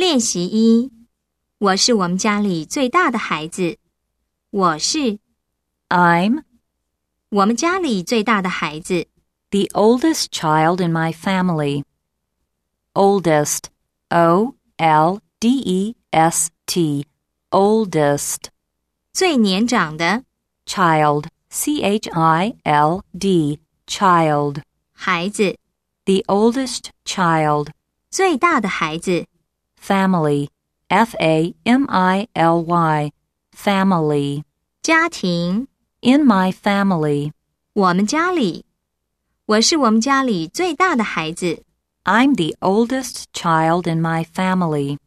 练习1，我是我们家里最大的孩子。我是 I'm 我们家里最大的孩子。 the oldest child in my family. Oldest, O-L-D-E-S-T, oldest. 最年长的 Child, C-H-I-L-D, child. 孩子， The oldest child. 最大的孩子。 Family, F-A-M-I-L-Y, family. 家庭， In my family. 我们家里，我是我们家里最大的孩子。 I'm the oldest child in my family.